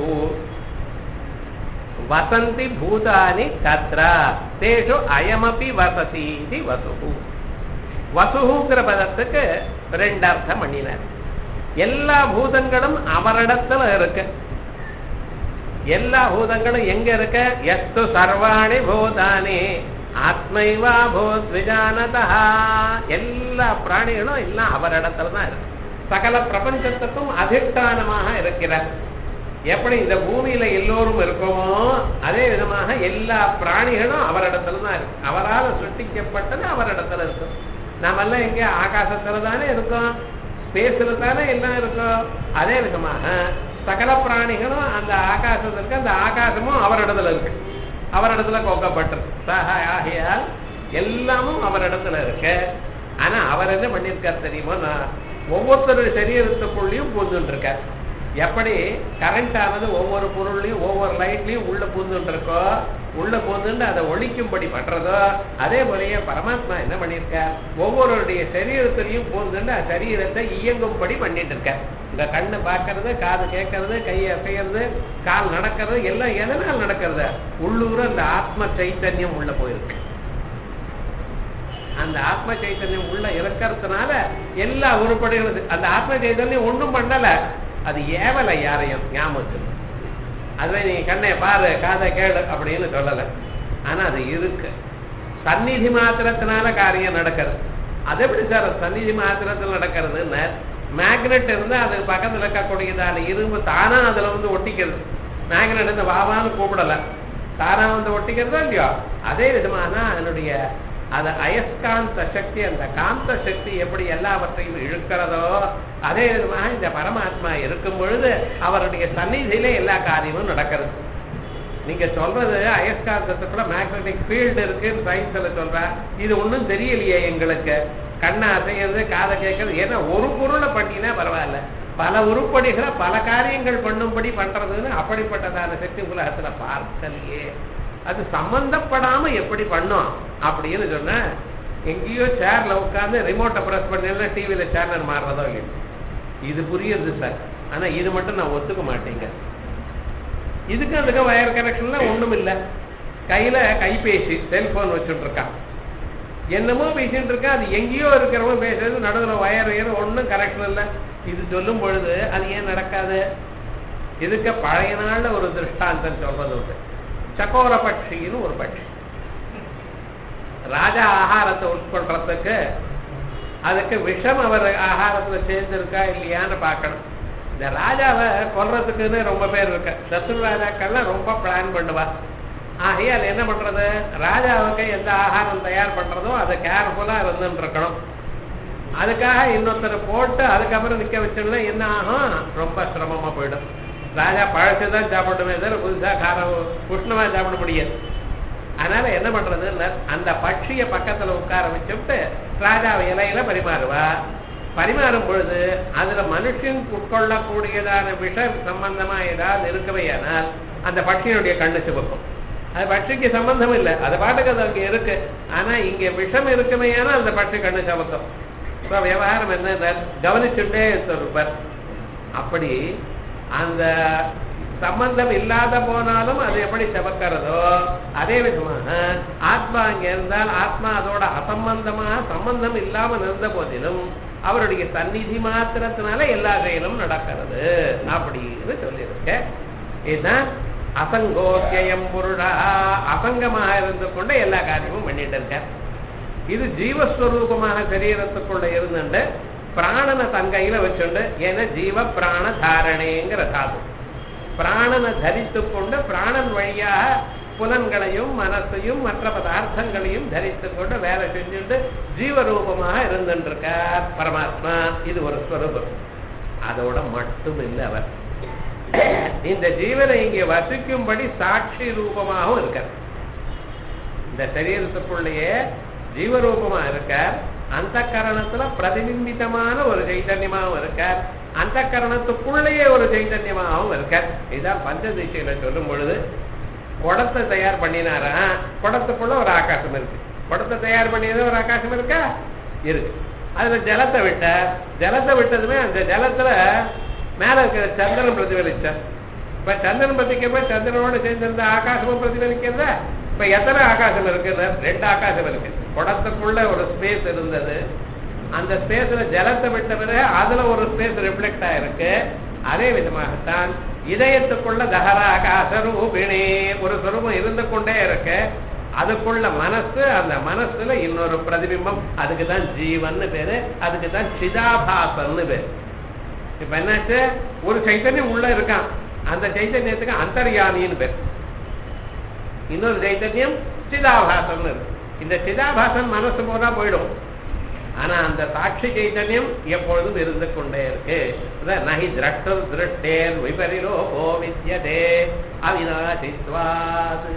வசந்தி பூதானி தத்ர தேஷு அயமபி வசதி இது வசு. வசுங்கிற பதத்துக்கு ரெண்டு அர்த்தம் பண்ணினார். எல்லா பூதங்களும் அவரிடத்துல இருக்கு. எல்லா பூதங்களும் எங்க இருக்க? எஸ்து சர்வாணி பூதானி ஆத்மைவா பூத் விஜானதா. எல்லா பிராணிகளும் எல்லாம் அவரிடத்துல தான் இருக்கு. சகல பிரபஞ்சத்துக்கும் அதிஷ்டானமாக இருக்கிறார். எப்படி இந்த பூமியில எல்லோரும் இருக்கோமோ அதே விதமாக எல்லா பிராணிகளும் அவரிடத்துல தான் இருக்கு. அவரால் சிருஷ்டிக்கப்பட்டது அவரிடத்துல இருக்கும். நாமெல்லாம் எங்க ஆகாசத்துல தானே இருக்கோம், ஸ்பேஸ்ல தானே எல்லாம் இருக்கோம். அதே விதமாக சகல பிராணிகளும் அந்த ஆகாசத்துக்கு, அந்த ஆகாசமும் அவரிடத்துல இருக்கு, அவரிடத்துல கோக்கப்பட்டிருக்கு. ஆகையால் எல்லாமும் அவரிடத்துல இருக்கு. ஆனா அவர் என்ன பண்ணிருக்கார் தெரியுமோ, நான் ஒவ்வொருத்தருடைய சரீரத்துக்குள்ளேயும் பூந்துட்டு இருக்கார். எப்படி கரண்ட் ஆனது ஒவ்வொரு பொருள்லையும் ஒவ்வொரு லைட்லையும் உள்ள பூந்துட்டு இருக்கோ, உள்ள பூந்துட்டு அதை ஒழிக்கும்படி பண்றதோ, அதே போலயே பரமாத்மா என்ன பண்ணிருக்கார், ஒவ்வொருடைய சரீரத்திலையும் பூந்துட்டு அந்த சரீரத்தை இயங்கும்படி பண்ணிட்டு இருக்கார். இந்த கண்ணு பார்க்கறது, காது கேட்கறது, கை அசைகிறது, கால் நடக்கிறது எல்லாம் எதனால் நடக்கிறது? உள்ளூர அந்த ஆத்ம சைத்தன்யம் உள்ள போயிருக்கு. அந்த ஆத்ம சைத்தன்யம் உள்ள இருக்கிறதுனால எல்லா உருப்படிகளும் அந்த ஆத்ம சைத்தன்யம் ஒன்றும் பண்ணல, அது ஏவல யாரையும் ஞாபகம். அதுவே நீ கண்ணை பாரு காதை கேடு அப்படின்னு சொல்லல. ஆனா அது இருக்கு. சந்நிதி மாத்திரத்தினால காரியம் நடக்கிறது. அது எப்படி சார் சந்நிதி மாத்திரத்தில் நடக்கிறதுன்னு? மேக்னெட் இருந்தா அது பக்கத்துல இருக்கக்கூடியதான இரும்பு தானா அதுல வந்து ஒட்டிக்கிறது. மேக்னெட் இருந்து வாவான்னு கூப்பிடல, தானா வந்து ஒட்டிக்கிறதா இல்லையோ? அதே விதமான அதனுடைய அது அயஸ்காந்த சக்தி, அந்த காந்த சக்தி எப்படி எல்லாவற்றையும் இழுக்கிறதோ அதே விதமாக இந்த பரமாத்மா இருக்கும் பொழுது அவருடைய சந்நிதியிலே எல்லா காரியமும் நடக்கிறது. நீங்க சொல்றது அயஸ்காந்தத்துக்குள்ள மேக்னெட்டிக் ஃபீல்டு இருக்குன்னு சயின்ஸ்ல சொல்ற, இது ஒன்றும் தெரியலையே எங்களுக்கு. கண்ணை அசைகிறது, காதை கேட்கறது, ஏன்னா ஒரு பொருளை பண்ணினா பரவாயில்ல, பல உருப்படிகளை பல காரியங்கள் பண்ணும்படி பண்றதுன்னு அப்படிப்பட்டதான சக்தி உலகத்துல பார்த்தலையே. அது சம்பந்தப்படாம எப்படி பண்ணும் அப்படின்னு சொன்ன, எங்கேயோ சேர்ல உட்காந்து ரிமோட்டை பிரஸ் பண்ணல டிவியில சேனல் மாறுறதோ இல்லையோ, இது புரியுது சார். ஆனா இது மட்டும் நான் ஒத்துக்க மாட்டேங்க. இதுக்கு அதுக்கு வயர் கனெக்ஷன்லாம் ஒண்ணும் இல்லை. கையில கைபேசி செல்போன் வச்சுட்டு இருக்கான், என்னமோ பேசிட்டு இருக்கா, அது எங்கேயோ இருக்கிறவங்க பேசுறது, நடுவில் வயர் வயர் ஒன்றும் கனெக்ஷன் இல்லை. இது சொல்லும் பொழுது அது ஏன் நடக்காது? இதுக்கு பழைய நாள்ல ஒரு திருஷ்டாந்தம் சொல்றது உண்டு. சக்கோர பட்சின்னு ஒரு பட்சி, ராஜா ஆகாரத்தை உட்கொள்றதுக்கு அதுக்கு விஷம் அவர் ஆகாரத்துல சேர்ந்திருக்கா இல்லையான்னு பார்க்கணும். இந்த ராஜாவை கொல்றதுக்குன்னு ரொம்ப பேர் இருக்க, சத்ரு ராஜாக்கள்லாம் ரொம்ப பிளான் பண்ணுவா. ஆகையால் என்ன பண்றது, ராஜாவுக்கு எந்த ஆகாரம் தயார் பண்றதோ அதை கேர்ஃபுல்லா இருந்துட்டு இருக்கணும். அதுக்காக இன்னொருத்தர் போட்டு அதுக்கப்புறம் நிக்க வச்சோம்னா என்ன ஆகும், ரொம்ப சிரமமா போயிடும். ராஜா பழச்சுதான் சாப்பிடுமே தவிர புதுசா காரம் உஷ்ணமா சாப்பிட முடியாது. அதனால என்ன பண்றது, அந்த பட்சிய பக்கத்துல உட்கார வச்சுட்டு ராஜா இலையில பரிமாறுவா. பரிமாறும் பொழுது அதுல மனுஷன் உட்கொள்ளக்கூடியதான விஷ சம்பந்தமா ஏதாவது இருக்கவே ஆனால் அந்த பட்சியினுடைய கண்ணு சிவக்கும். அது பட்சிக்கு சம்பந்தம் இல்லை, அது பாட்டுக்கு அது அங்க இருக்கு. ஆனா இங்க விஷம் இருக்குமே ஆனால் அந்த பட்சி கண்ணு சிவக்கும். விவகாரம் என்ன கவனிச்சுட்டே இருப்பார். அப்படி அந்த சம்பந்தம் இல்லாத போனாலும் அது எப்படி செவக்கிறதோ அதே விதமாக ஆத்மா அங்க இருந்தால் ஆத்மா அதோட அசம்பந்தமாக சம்பந்தம் இல்லாமல் இருந்த போதிலும் அவருடைய சந்நிதி மாத்திரத்தினால எல்லா செயலும் நடக்கிறது அப்படின்னு சொல்லியிருக்க. இதுதான் அசங்கோக்கியம் புருடா, அசங்கமாக இருந்து கொண்டு எல்லா காரியமும் பண்ணிட்டு இருக்க. இது ஜீவஸ்வரூபமாக சரீரத்துக்குள்ள இருந்துட்டு பிராணனை தங்கையில வச்சுண்டு, ஏன்னா ஜீவ பிராண தாரணேங்கிற சாது பிராணனை தரித்து கொண்டு பிராணன் வழியாக புலன்களையும் மனசையும் மற்ற பதார்த்தங்களையும் தரித்து கொண்டு வேலை செஞ்சுட்டு ஜீவரூபமாக இருந்துருக்கார் பரமாத்மா. இது ஒரு ஸ்வரூபம். அதோட மட்டும் இல்லை அவர் இந்த ஜீவனை இங்கே வசிக்கும்படி சாட்சி ரூபமாகவும் இருக்கார். இந்த சரீரத்துக்குள்ளேயே ஜீவரூபமா இருக்கார். அந்த கரணத்துல பிரதிபிம்பிதமான ஒரு சைத்தன்யமாகவும் இருக்கார். அந்த கரணத்துக்குள்ளேயே ஒரு சைத்தன்யமாகவும் இருக்கார். இதுதான் பஞ்சதிசையில சொல்லும் பொழுது குடத்தை தயார் பண்ணினாரா, குடத்துக்குள்ள ஒரு ஆகாசம் இருக்கு. குடத்தை தயார் பண்ணியது ஒரு ஆகாசம் இருக்கா, இருக்கு. அதுல ஜலத்தை விட்ட ஜலத்தை விட்டதுமே அந்த ஜலத்துல மேல இருக்கிற சந்திரன் பிரதிபலிச்சார். இப்ப சந்திரன் பிரதிக்கப்ப சந்திரனோட சேர்ந்திருந்த ஆகாசமும் பிரதிபலிக்கிறதா? இப்ப எத்தனை ஆகாசம் இருக்குன்னு? ரெண்டு ஆகாசம் இருக்கு. குடத்துக்குள்ள ஒரு ஸ்பேஸ் இருந்தது, அந்த ஸ்பேஸ்ல ஜலத்தை விட்ட பிறகு அதுல ஒரு ஸ்பேஸ் ரிஃப்ளெக்ட் ஆயிருக்கு. அதே விதமாகத்தான் இதயத்துக்குள்ள தகர ஆகாச ரூபிணி ஒரு சொரூபம் இருந்து கொண்டே இருக்கு. அதுக்குள்ள மனசு, அந்த மனசுல இன்னொரு பிரதிபிம்பம், அதுக்குதான் ஜீவன் பேரு, அதுக்குதான் சிதாபாசன்னு பேரு. இப்ப என்னாச்சு, ஒரு சைத்தன்யம் உள்ள இருக்கான், அந்த சைத்தன்யத்துக்கு அந்தர்யாமின்னு பேர். இன்னொரு சைத்தன்யம் சிதாபாசன் இருக்கு. இந்த சிதாபாசன் மனசு போனா போயிடும், ஆனா அந்த சாட்சி சைத்தன்யம் எப்பொழுதும் இருந்து கொண்டே இருக்கு. நஹி திரஷ்டு திருஷ்டேர் விபரிலோகோ வித்யதே அவிநாசித்வாத்.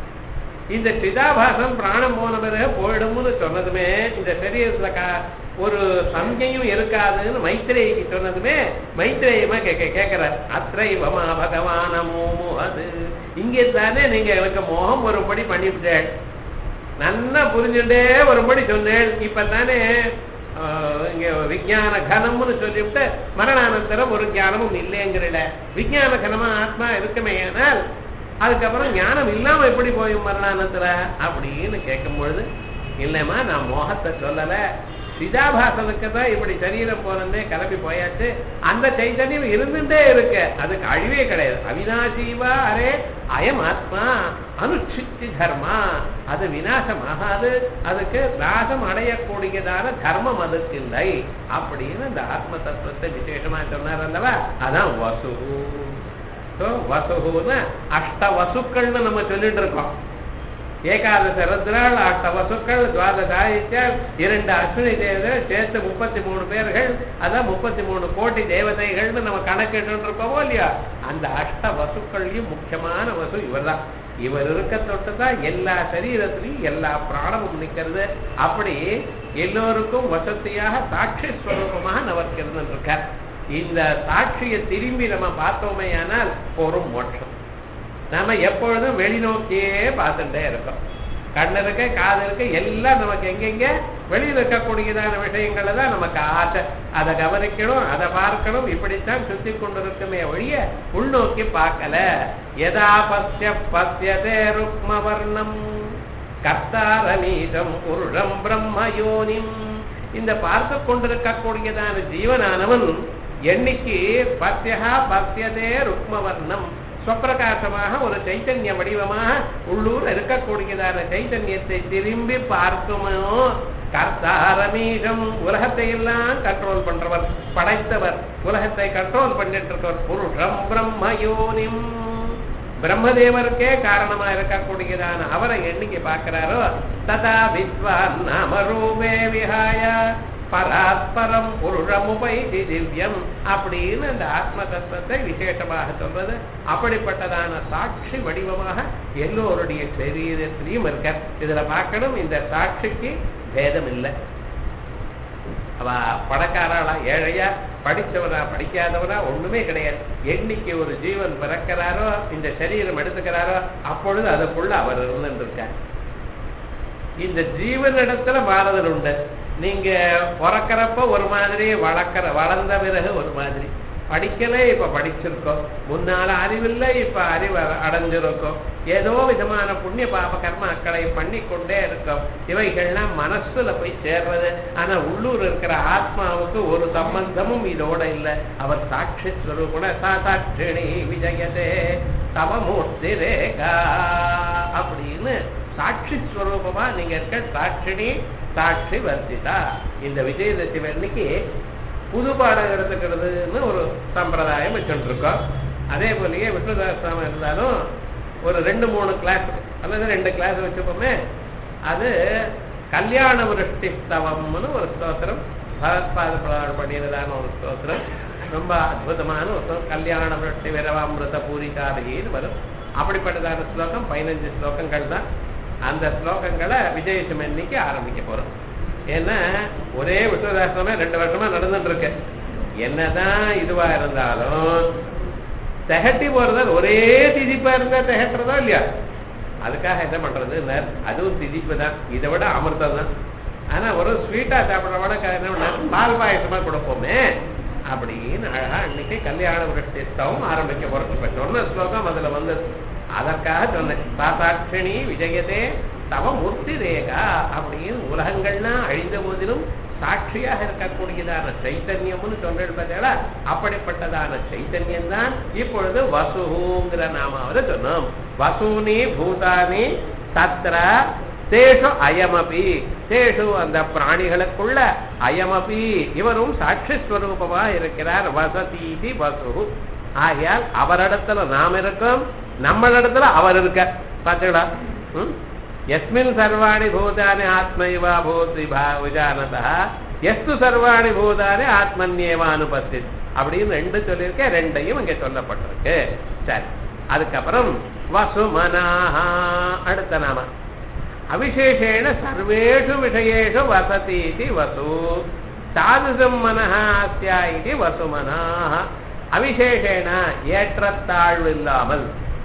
இந்த சிதாபாசம் பிராணம் போன பிறகு போயிடும்னு சொன்னதுமே, இந்த சரீரத்துல ஒரு சம்கையும் இருக்காதுன்னு மைத்ரேயிக்கு சொன்னதுமே மைத்ரேயமா கேட்க கேட்கிறார். அத்ரைவமா பகவானமோ அது இங்கே தானே நீங்க எனக்கு மோகம் வரும்படி பண்ணிவிட்டேன், நல்லா புரிஞ்சுட்டே வரும்படி சொன்னேன். இப்பதானே இங்க விஞ்ஞான கனம்னு சொல்லிவிட்டு மரணானந்தரம் ஒரு ஞானமும் இல்லைங்கிறல. விஞ்ஞான கனமா ஆத்மா இருக்குமே, ஆனால் அதுக்கப்புறம் ஞானம் இல்லாம எப்படி போயும் மரணானந்தர அப்படின்னு கேட்கும் பொழுது, இல்லைம்மா நான் மோகத்தை சொல்லல, சிதாபாசனுக்கு தான் இப்படி சரீரம் போனே கிளம்பி போயாச்சு. அந்த சைத்தன்யம் இருந்துட்டே இருக்கு, அதுக்கு அழிவே கிடையாது. அவிநாசீவா அரே அயம் ஆத்மா அனுச்சித்தி தர்மா, அது விநாசம் ஆகாது, அதுக்கு நாசம் அடையக்கூடியதான தர்மம் அதுக்கு இல்லை அப்படின்னு அந்த ஆத்ம தத்துவத்தை விசேஷமா சொன்னார் அல்லவா. அதான் வசு. வசுன்னு அஷ்ட வசுக்கள்னு நம்ம சொல்லிட்டு இருக்கோம். ஏகாதச ரத்ராள், அஷ்ட வசுக்கள், துவாதச ஆதித்யாள், இரண்டு அஸ்வினி தேவதைகள் சேர்த்து முப்பத்தி மூணு பேர்கள், அதான் முப்பத்தி மூணு கோடி தேவதைகள்னு நம்ம கணக்கிட்டு இருக்கோமோ இல்லையா. அந்த அஷ்ட வசுக்கள்லயும் முக்கியமான வசு இவர் தான். இவர் இருக்க தொட்டுதான் எல்லா சரீரத்திலையும் எல்லா பிராணமும் நிற்கிறது. அப்படி எல்லோருக்கும் வசதியாக சாட்சி ஸ்வரூபமாக நமக்கு இருந்துருக்கார். இந்த சாட்சியை திரும்பி நம்ம பார்த்தோமே ஆனால் ஒரு மோட்சம். நாம எப்பொழுதும் வெளிநோக்கியே பார்த்துட்டே இருக்கோம். கண்ணு இருக்க, காது இருக்க, எல்லாம் நமக்கு எங்கெங்க வெளியில் இருக்கக்கூடியதான விஷயங்களை தான் நமக்கு ஆசை. அதை கவனிக்கணும், அதை பார்க்கணும், இப்படித்தான் சுத்தி கொண்டு இருக்குமே ஒழிய உள்நோக்கி பார்க்கல. எதா பஸ்ய பஸ்யதே ருக்மவர்ணம் கர்த்தாரமீசம் புருஷம் பிரம்மயோனிம். இந்த பார்த்து கொண்டிருக்கக்கூடியதான ஜீவனானவன் என்னைக்கு பஸ்யா பஸ்யதே ருக்மவர்ணம் ஸ்வப்பிரகாசமாக ஒரு சைத்தன்ய வடிவமாக உள்ளூர் இருக்கக்கூடியதான சைத்தன்யத்தை திரும்பி பார்க்குமோ, கர்த்தாரமீகம் உலகத்தை எல்லாம் கண்ட்ரோல் பண்றவர், படைத்தவர், உலகத்தை கண்ட்ரோல் பண்ணிட்டு இருக்கவர், புருஷம் பிரம்மயோனிம் பிரம்மதேவருக்கே காரணமா இருக்கக்கூடியதான அவரை என்னைக்கு பார்க்கிறாரோ, ததா வித்வான் நாமரூபே விஹாய பராத்பரம் புருஷமுபைதி திவ்யம் அப்படின்னு அந்த ஆத்ம தத்துவத்தை விசேஷமாக சொல்றது. அப்படிப்பட்டதான சாட்சி வடிவமாக எல்லோருடைய சரீரத்திலையும் இருக்க. இதுல பார்க்கணும், இந்த சாட்சிக்கு பேதம் இல்லை. அவ பணக்காரா ஏழையா, படித்தவரா படிக்காதவரா ஒண்ணுமே கிடையாது. என்னைக்கு ஒரு ஜீவன் பிறக்கிறாரோ, இந்த சரீரம் எடுத்துக்கிறாரோ, அப்பொழுது அதுக்குள்ள அவர் இருந்துருக்கார். இந்த ஜீவனிடத்துல மாறுதல் உண்டு. நீங்க பிறக்கிறப்ப ஒரு மாதிரி, வளர்க்கிற வளர்ந்த பிறகு ஒரு மாதிரி. படிக்கல, இப்ப படிச்சிருக்கோம். முன்னால அறிவில்லை, இப்ப அறிவு அடைஞ்சிருக்கோம். ஏதோ விதமான புண்ணிய பாப கர்மாக்களை பண்ணி கொண்டே இருக்கோம். இவைகள்லாம் மனசுல போய் சேர்றது. ஆனா உள்ளூர் இருக்கிற ஆத்மாவுக்கு ஒரு சம்பந்தமும் இதோட இல்லை. அவர் சாட்சி ஸ்வரூப சாட்சிணி விஜயதே தவமூர்த்தி ரேகா அப்படின்னு சாட்சி ஸ்வரூபமா நீங்க இருக்க. சாட்சிணி சாட்சி வர்த்திதா. இந்த விஜயதசமி அன்னைக்கு புது பாடம் எடுத்துக்கிறதுன்னு ஒரு சம்பிரதாயம் வச்சுட்டு இருக்கோம். அதே போலயே விஷ்ணுதாசம் இருந்தாலும் ஒரு ரெண்டு மூணு கிளாஸ் அல்லது ரெண்டு கிளாஸ் வச்சுப்போமே. அது கல்யாண விருஷ்டி ஸ்தவம்னு ஒரு ஸ்தோத்திரம், பகவத்பாத பண்ணியதான ஒரு ஸ்தோத்திரம். ரொம்ப அற்புதமான ஒரு கல்யாண விரட்டி விரவாமிருத பூரிகாதையின்னு வரும். அப்படிப்பட்டதான ஸ்லோகம் பதினஞ்சு ஸ்லோகங்கள் தான். அந்த ஸ்லோகங்களை விஜயதசமி அன்னைக்கு ஆரம்பிக்க போறோம். ஏன்னா ஒரே விஸ்வதாசிரமே ரெண்டு வருஷமா நடந்துட்டு இருக்கு. என்னதான் இதுவா இருந்தாலும் திகட்டி போறதால் ஒரே திதிப்பா இருந்தா திகட்டுறதோ இல்லையா? அதுக்காக என்ன பண்றது, அதுவும் திதிப்பு தான், இதை விட அமிர்தம் தான். ஆனா ஒரு ஸ்வீட்டா சாப்பிட்றவன என்ன பால் பாயசமா கொடுப்போமே அப்படின்னு அழகா இன்னைக்கு கல்யாண விருஷ்டிஸ்தவம் ஆரம்பிக்க போறோம். இப்ப சொன்ன ஸ்லோகம் அதுல வந்து அதற்காக சொன்னேன். சாசாட்சிணி விஜயதே தவ மூர்த்தி ரேகா அப்படின்னு உலகங்கள்லாம் அழிந்த போதிலும் சாட்சியாக இருக்கக்கூடியதான சைத்தன்யம்னு சொல்றா. அப்படிப்பட்டதான சைத்தன்யம் தான் இப்பொழுது வசுங்கிற நாமாவில சொன்னோம். வசூனி பூதானி தத்ர தேஷு அயமபி, தேஷு அந்த பிராணிகளுக்குள்ள அயமபி இவரும் சாட்சி ஸ்வரூபமா இருக்கிறார். வசதீதி வசு. ஆகையால் அவரிடத்துல நாம் இருக்கோம், நம்மளிடத்துல அவர் இருக்க. பாத்தீங்களா? எஸ்மின் சர்வாணி பூதானி ஆத்மைவா பூத் விஜானதா எஸ்து சர்வாணி பூதானி ஆத்மன்யேவா அனுபஸ்தித் அப்படின்னு ரெண்டு சொல்லியிருக்கேன். ரெண்டையும் இங்க சொல்லப்பட்டிருக்கு. சரி, அதுக்கப்புறம் வசுமனாஹா அடுத்த நாம. அவிசேஷேன சர்வேஷு விஷயேஷு வசதீதி வசு தாதுசம் மனஹா அஸ்யா இதி வசுமனாஹ. அவிசேஷேன ஏற்றத்தாழ்வு இல்லாமல்.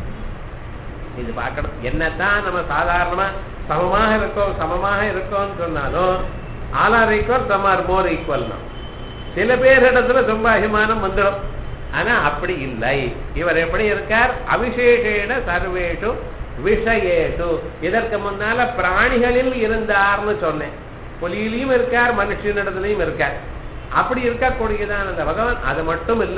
இது பார்க்கணும். என்னத்தான் நம்ம சாதாரணமா சமமாக இருக்கோம் சமமாக இருக்கோம்னு சொன்னாலும் all are equal, some are more equal தான். சில பேர் இடத்துல ரொம்ப அபிமானம் வந்துடும். ஆனா அப்படி இல்லை. இவர் எப்படி இருக்கார்? அவிசேஷேன சர்வேஷு விஷயேஷு. இதற்கு முன்னால பிராணிகளில் இருந்தார்னு சொன்னேன். புலியிலையும் இருக்கார், மனுஷனிடத்துலையும் இருக்கார். அப்படி இருக்கக்கூடியதான் அந்த பகவான். அது மட்டும் இல்ல,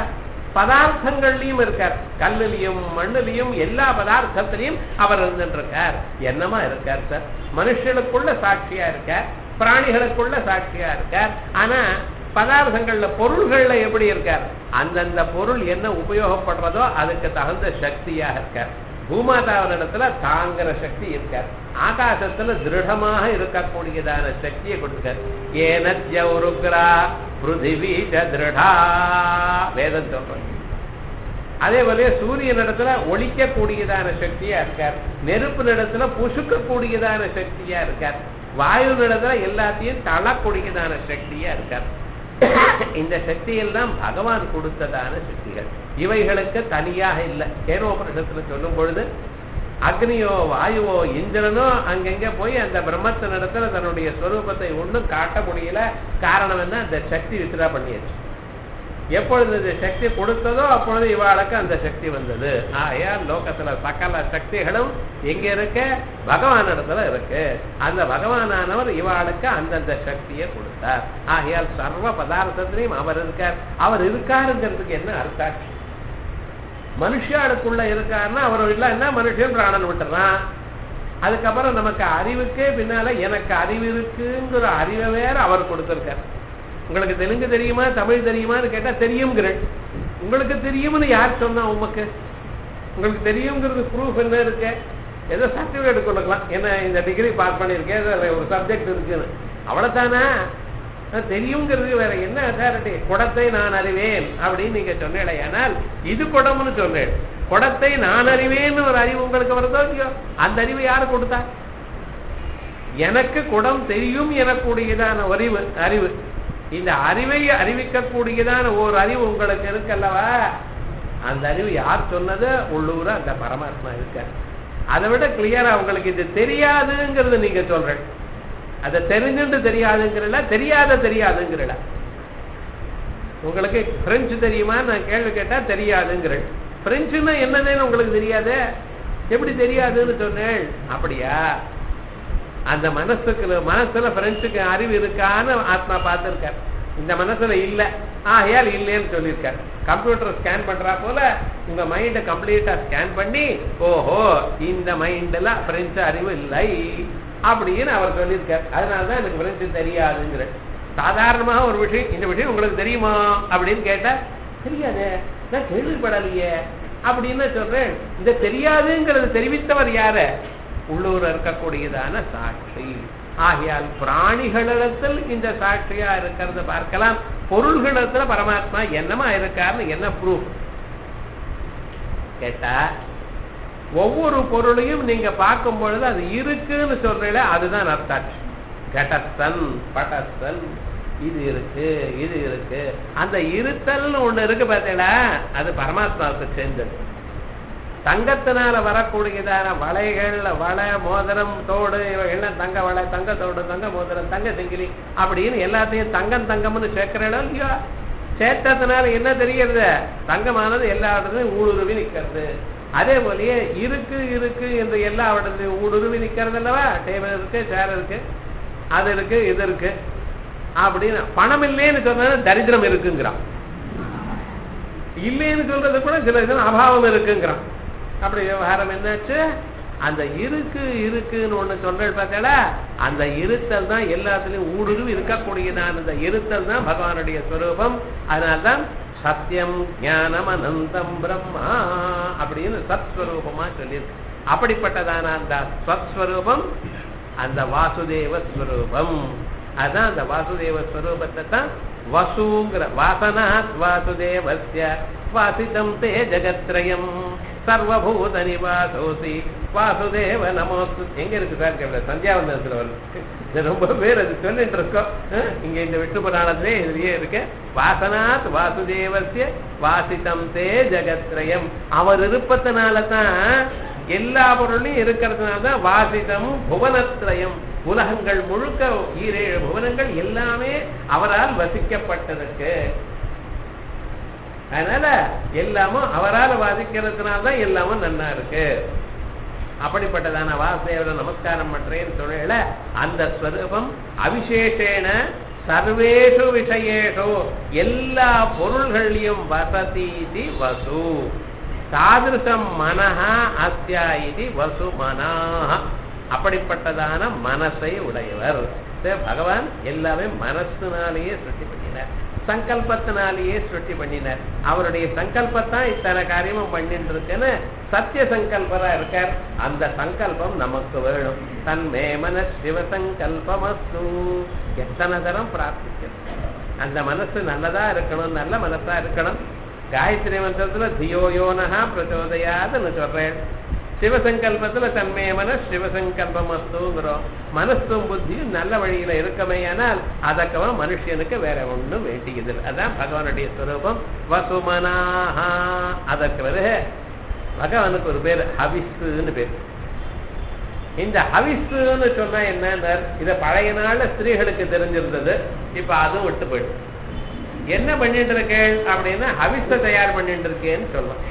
பதார்த்தங்கள்லயும் இருக்கார். கல்லுலையும் மண்ணுலையும் எல்லா பதார்த்தத்திலையும் அவர் இருந்துட்டு இருக்கார். என்னமா இருக்கார் சார்? மனுஷனுக்குள்ள சாட்சியா இருக்கார், பிராணிகளுக்குள்ள சாட்சியா இருக்கார். ஆனா பதார்த்தங்கள்ல பொருள்கள்ல எப்படி இருக்கார்? அந்தந்த பொருள் என்ன உபயோகப்படுறதோ அதுக்கு தகுந்த சக்தியாக இருக்கார். பூமாதாவினிடத்துல தாங்கிற சக்தி இருக்கார். ஆகாசத்துல திருடமாக இருக்கக்கூடியதான சக்தியை கொடுக்கார். ஏனத்யௌருக்ரா பிருதிவி திருடா வேதம் சொல்றோம். அதே போல சூரியன் இடத்துல ஒழிக்க கூடியதான சக்தியா இருக்கார். நெருப்பு இடத்துல புசுக்க கூடியதான சக்தியா இருக்கார். வாயு இடத்துல எல்லாத்தையும் தளக்கூடியதான சக்தியா இருக்கார். இந்த சக்தியெல்லாம் பகவான் கொடுத்ததான சக்திகள். இவைகளுக்கு தனியாக இல்லை. கேனோபனிஷத்துல சொல்லும் பொழுது அக்னியோ வாயுவோ இந்திரனோ அங்கங்க போய் அந்த பிரம்மத்தின் இடத்துல தன்னுடைய ஸ்வரூபத்தை ஒன்றும் காட்ட முடியல. காரணம் என்ன? அந்த சக்தி வித்ரா பண்ணியாச்சு. எப்பொழுது இந்த சக்தி கொடுத்ததோ அப்பொழுது இவாளுக்கு அந்த சக்தி வந்தது. ஆகையால் லோகத்துல சகல சக்திகளும் எங்க இருக்க? பகவான் இடத்துல இருக்கு. அந்த பகவானானவர் இவாளுக்கு அந்தந்த சக்தியை கொடுத்தார். ஆகையால் சர்வ பதார்த்தத்திலையும் அவர் இருக்கார். அவர் இருக்காருங்கிறதுக்கு என்ன அர்த்தாட்சி? மனுஷாளுக்குள்ள இருக்காருன்னா அவர் இல்லைன்னா மனுஷன் பிராணன் விட்டுறான். அதுக்கப்புறம் நமக்கு அறிவுக்கே பின்னால எனக்கு அறிவு இருக்குங்கிற அறிவை வேற அவர் கொடுத்திருக்கார். உங்களுக்கு தெலுங்கு தெரியுமா தமிழ் தெரியுமான்னு கேட்டா தெரியுங்கிற. உங்களுக்கு தெரியும்னு யார் சொன்னா? உமக்கு உங்களுக்கு தெரியுங்கிறது ப்ரூஃப் என்ன இருக்கு? ஏதோ சர்டிபிகேட் கொடுக்கலாம். என்ன இந்த டிகிரி பாஸ் பண்ணியிருக்கேன், ஒரு சப்ஜெக்ட் இருக்குன்னு, அவ்வளவுதானா? தெரியுங்கிறது வேற என்ன அதாரிட்டி? குடத்தை நான் அறிவேன் அப்படின்னு நீங்க சொன்னேன். ஆனால் இது குடம்னு சொன்னேன். குடத்தை நான் அறிவேன்னு ஒரு அறிவு உங்களுக்கு வருதோ இல்லையோ? அந்த அறிவு யாரு கொடுத்தா? எனக்கு குடம் தெரியும் எனக்கூடியதான அறிவு அறிவு இந்த அறிவை அறிவிக்கக்கூடியதான ஒரு அறிவு உங்களுக்கு இருக்கல்லவா? அந்த அறிவு யார் சொன்னது? உள்ளூர அந்த பரமாத்மா இருக்க. அதை விட கிளியரா உங்களுக்கு இது தெரியாதுங்கிறது நீங்க சொல்றேன். அதை தெரிஞ்சுட்டு தெரியாதுங்கிறல, தெரியாத தெரியாதுங்கிறல. உங்களுக்கு பிரெஞ்சு தெரியுமா நான் கேள்வி கேட்டா தெரியாதுங்கிறேன். பிரெஞ்சுன்னா என்னதுன்னு உங்களுக்கு தெரியாது. எப்படி தெரியாதுன்னு சொன்னேன்? அப்படியா? அந்த மனசுக்கு மனசுல பிரெஞ்சுக்கு அறிவு இருக்கான்னு ஆத்மா பார்த்திருக்கார். இந்த மனசுல இல்ல, ஆகையால் இல்லைன்னு சொல்லியிருக்கார். கம்ப்யூட்டர் ஸ்கேன் பண்றா போல உங்க மைண்டை கம்ப்ளீட்டா ஸ்கேன் பண்ணி, ஓஹோ இந்த மைண்ட்ல பிரெஞ்சு அறிவு இல்லை அப்படின்னு அவர் சொல்லியிருக்கார். அதனாலதான் எனக்கு பிரெஞ்சு தெரியாதுங்கிற. சாதாரணமாக ஒரு விஷயம், இந்த விஷயம் உங்களுக்கு தெரியுமா அப்படின்னு கேட்டா தெரியாது, நான் கேள்விப்படலையே அப்படின்னு சொல்றேன். இந்த தெரியாதுங்கிறது தெரிவித்தவர் யாரு? உள்ளூர் இருக்கக்கூடியதான சாட்சி. ஆகையால் பிராணிகளிடத்தில் இந்த சாட்சியா இருக்கிறத பார்க்கலாம், பொருள்களிடத்துல பரமாத்மா என்னமா இருக்காருன்னு என்ன ப்ரூஃப் கேட்டா, ஒவ்வொரு பொருளையும் நீங்க பார்க்கும் பொழுது அது இருக்குன்னு சொல்றீங்களே அதுதான் அர்த்தாட்சி. கடத்தல் படத்தல், இது இருக்கு இது இருக்கு, அந்த இருத்தல்னு ஒண்ணு இருக்கு பார்த்தீங்களா, அது பரமாத்மாவுக்கு சேர்ந்தது. தங்கத்தினால வரக்கூடியதான வளைகள், வளை, மோதிரம், தோடு, எல்லாம் தங்க வளை, தங்க தோடு, தங்க மோதிரம், தங்க செங்கிலி அப்படின்னு எல்லாத்தையும் தங்கம் தங்கம்னு சேர்க்கிறோம் இல்லையா? சேர்த்ததுனால என்ன தெரிகிறது? தங்கமானது எல்லா இடத்துலையும் ஊடுருவி நிற்கிறது. அதே போலயே இருக்கு இருக்கு என்று எல்லா இடத்துலையும் ஊடுருவி நிற்கிறது அல்லவா? டேபிள் இருக்கு, சேர் இருக்கு, அது இருக்கு, இது இருக்கு அப்படின்னு. பணம் இல்லைன்னு சொன்னா தரித்திரம் இருக்குங்கிறான், இல்லைன்னு சொல்றது கூட சில அபாவம் இருக்குங்கிறான். அப்படி விவகாரம் என்னாச்சு? அந்த இருக்கு இருக்குன்னு ஒண்ணு சொல்றது பார்த்தா, அந்த இருத்தல் தான் எல்லாத்துலயும் ஊடுருவி இருக்கக்கூடியதான். அந்த இருத்தல் தான் பகவானுடைய ஸ்வரூபம். அதனால்தான் சத்தியம் ஞானம் அனந்தம் பிரம்மா அப்படின்னு சத்ஸ்வரூபமா சொல்லியிருக்கு. அப்படிப்பட்டதான அந்த சத்ஸ்வரூபம் அந்த வாசுதேவ ஸ்வரூபம். அதான் அந்த வாசுதேவ ஸ்வரூபத்தை தான் வசுங்கிற வாசனா வாசுதேவஸ்ய வாசிதம் தே ஜகத்ரயம் சர்வபூத நிவாசோசி வாசுதேவ நமோஸ்து. எங்க இருக்கு சார் கேட்கல, சந்தியாவந்தனத்துல வருது. ரொம்ப பேர் அது சொல்லிட்டு இருக்கோம். இங்க இந்த விஷ்ணு புராணத்திலே இதுலயே இருக்கு. வாசனாத் வாசுதேவஸ்ய வாசிதம் தே ஜகத்ரயம். அவர் இருப்பதனால தான் எல்லா பொருளையும் இருக்கிறதுனால தான் வாசிதம் புவனத்ரயம். உலகங்கள் முழுக்க ஈரேழு புவனங்கள் எல்லாமே அவரால் வசிக்கப்பட்டதற்கு. அதனால எல்லாமும் அவரால் வாசிக்கிறதுனால்தான் எல்லாமும் நன்னா இருக்கு. அப்படிப்பட்டதான வாசுதேவர நமஸ்காரம் பண்றேன்னு சொல்லல. அந்த ஸ்வரூபம் அவிசேஷேன சர்வேஷு விஷயேஷு எல்லா பொருள்களையும் வசதி வசு தாதிருஷம் மனஹா அஸ்யா இது வசு மனாஹ. அப்படிப்பட்டதான மனசை உடையவர் பகவான். எல்லாமே மனசுனாலேயே சிருஷ்டி பண்ணினார், சங்கல்பத்தினாலேயே சிருஷ்டி பண்ணினார். அவருடைய சங்கல்பத்தான் இத்தனை காரியமும் பண்ணிட்டு இருக்குன்னு சத்திய சங்கல்பரா இருக்கார். அந்த சங்கல்பம் நமக்கு வேணும். தன்மே மன சிவசங்கல்பமஸ்து. எத்தனை தரம் பிரார்த்திக்கிறது. அந்த மனசு நல்லதா இருக்கணும், நல்ல மனசா இருக்கணும். காயத்ரி மந்திரத்துல தியோயோனஹா பிரச்சோதயாதுன்னு சொல்றேன். சிவசங்கல்பத்துல தன்மே மன சிவசங்கல்பமஸ்துங்கிறோம். மனசும் புத்தியும் நல்ல வழியில இருக்கமையானால் அதற்கவன் மனுஷனுக்கு வேற ஒண்ணும் வேண்டியது. அதான் பகவானுடைய ஸ்வரூபம் வசுமனாஹா. அதற்கு பிறகு பகவானுக்கு ஒரு பேர் ஹவிஸ்ன்னு பேர். இந்த ஹவிஸ்ன்னு சொன்னா என்ன? இத பழைய நாள்ல ஸ்திரீகளுக்கு தெரிஞ்சிருந்தது, இப்ப அதுவும் விட்டு போயிடுது. என்ன பண்ணிட்டு இருக்கேன் அப்படின்னா ஹவிஸ தயார் பண்ணிட்டு இருக்கேன்னு சொல்லலாம்.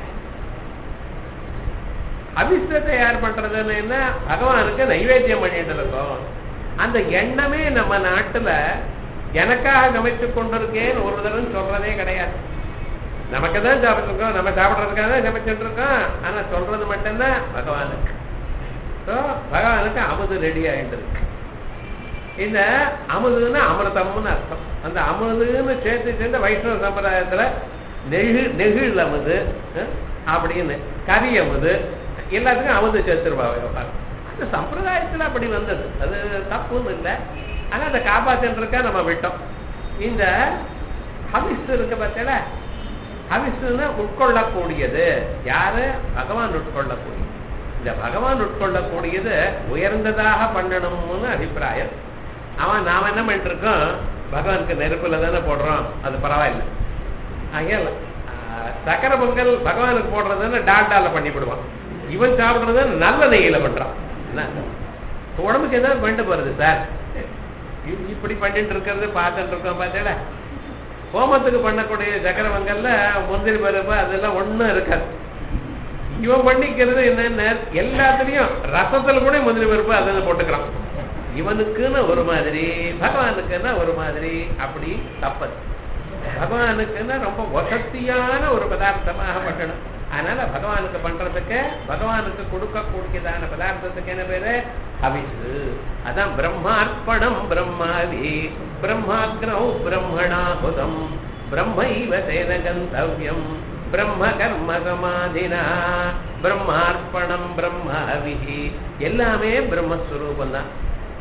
ஹவிஸ தயார் பண்றதுன்னு என்ன? பகவானுக்கு நைவேத்தியம் பண்ணிட்டு இருக்கோம். அந்த எண்ணமே நம்ம நாட்டுல எனக்காக சமைச்சு கொண்டிருக்கேன்னு ஒரு தடவை சொல்றதே கிடையாது. நமக்கு தான் சாப்பிட்டுருக்கோம், நம்ம சாப்பிட்றதுக்காக தான் சமைச்சுட்டு இருக்கோம். ஆனா சொல்றது மட்டும்தான் பகவானுக்கு. பகவானுக்கு அமுது ரெடி ஆயிட்டு இருக்கு. இந்த அமுதுன்னு அமிர்தம்னு அர்த்தம். அந்த அமுதுன்னு சேர்த்து சேர்ந்து வைஷ்ணவ சம்பிரதாயத்துல நெகு நெகிழ் அமுது அப்படின்னு கரி அமுது எல்லாத்துக்கும் அமுது சேர்த்துருவாங்க. அந்த சம்பிரதாயத்துல அப்படி வந்தது, அது தப்புன்னு இல்லை. ஆனா அதை காப்பாத்தின்னு இருக்கா நம்ம விட்டோம். இந்த ஹவிஸ் இருக்க பார்த்தல, ஹவிஸ்ன்னு உட்கொள்ளக்கூடியது யாரு? பகவான் உட்கொள்ளக்கூடியது. இந்த பகவான் உட்கொள்ளக்கூடியது உயர்ந்ததாக பண்ணணும்னு அபிப்பிராயம். அவன் நாம என்ன பண்ணிட்டு இருக்கோம்? பகவானுக்கு நெருப்புல தானே போடுறோம், அது பரவாயில்லை. ஆகையால சக்கரை பொங்கல் பகவானுக்கு போடுறதுன்னு டால்டால பண்ணிவிடுவான். இவன் சாப்பிடுறது நல்ல நெய்யில பண்றான். உடம்புக்கு ஏதாவது பண்ணிட்டு போறது சார். இப்படி பண்ணிட்டு இருக்கிறது பார்த்துட்டு இருக்கோம். பார்த்தேடா ஹோமத்துக்கு பண்ணக்கூடிய சக்கரை பொங்கல்ல முந்திரி பருப்பு அதெல்லாம் ஒண்ணும் இருக்காது. இவன் பண்ணிக்கிறது என்னென்ன? எல்லாத்துலயும் ரசத்துல கூட முந்திரி பருப்பு அதெல்லாம் போட்டுக்கிறான். இவனுக்குன்னு ஒரு மாதிரி, பகவானுக்குன்னா ஒரு மாதிரி. அப்படி தப்பது. பகவானுக்குன்னா ரொம்ப வசதியான ஒரு பதார்த்தமாக பண்ணணும். அதனால பகவானுக்கு பண்றதுக்கு, பகவானுக்கு கொடுக்கக்கூடியதான பதார்த்தத்துக்கு என்ன பேரு? ஹவிசு. அதான் பிரம்மார்ப்பணம் பிரம்மாதி பிரம்மாக்னௌ பிரம்மணாஹுதம் பிரம்மைவ சேன கந்தவ்யம் பிரம்ம கர்ம சமாதினா பிரம்மார்ப்பணம் பிரம்ம ஹவிஹி. எல்லாமே பிரம்மஸ்வரூபம் தான்.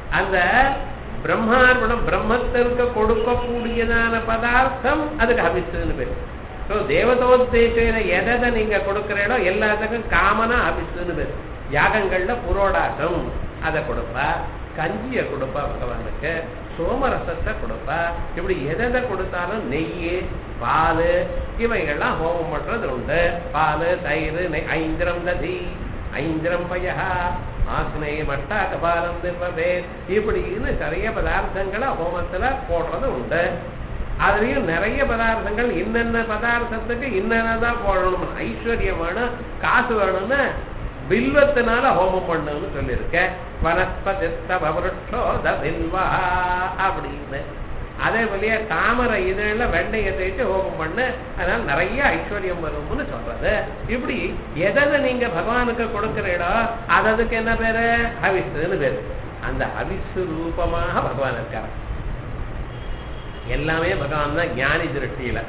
அந்த பிரம்மார்ப்பணம் பிரம்மத்திற்கு கொடுக்கக்கூடியதான பதார்த்தம் அதுக்கு ஹவிஸ்ன்னு பேரு. ஸோ தேவதோத்தேசையில எதை நீங்க கொடுக்கிறீங்களோ எல்லாத்துக்கும் காமனா ஹவிஸ்ன்னு பேரு. யாகங்கள்ல புரோடாசம் அதை கொடுப்பா, கஞ்சியை கொடுப்பா பகவானுக்கு, சோமரசத்தை கொடுப்பா. இப்படி எதை கொடுத்தாலும் நெய், பால் இவைகள்லாம் ஹோமம் பண்றது உண்டு. பால், தயிர், நெய், ஐந்திரம் ததி, ஐந்திரம் பயா, ஆக்னை மட்டா கபாலம் திருப்பவே, இப்படின்னு நிறைய பதார்த்தங்களை ஹோமத்துல போடுறது உண்டு. அதுலயும் நிறைய பதார்த்தங்கள் இன்னென்ன பதார்த்தத்துக்கு இன்னதான் போடணும். ஐஸ்வர்யம் வேணும், காசு வேணும்னு பில்வத்தினால ஹோமம் பண்ணுன்னு சொல்லியிருக்க. வனஸ்பதிஸ்தவருஷோத பில்வா அப்படின்னு. அதே போலயே தாமரை இதழ வெண்டையை தேய்ச்சி ஹோமம் பண்ணு, அதனால நிறைய ஐஸ்வர்யம் வரும்னு சொல்றது. இப்படி எதை நீங்க பகவானுக்கு கொடுக்கிறீடோ அதுக்கு என்ன பேரு? ஹவிஸ்ன்னு பேரு. அந்த ஹவிஸ் ரூபமாக பகவான் இருக்கார். எல்லாமே பகவான் தான். ஞானி திருஷ்டியில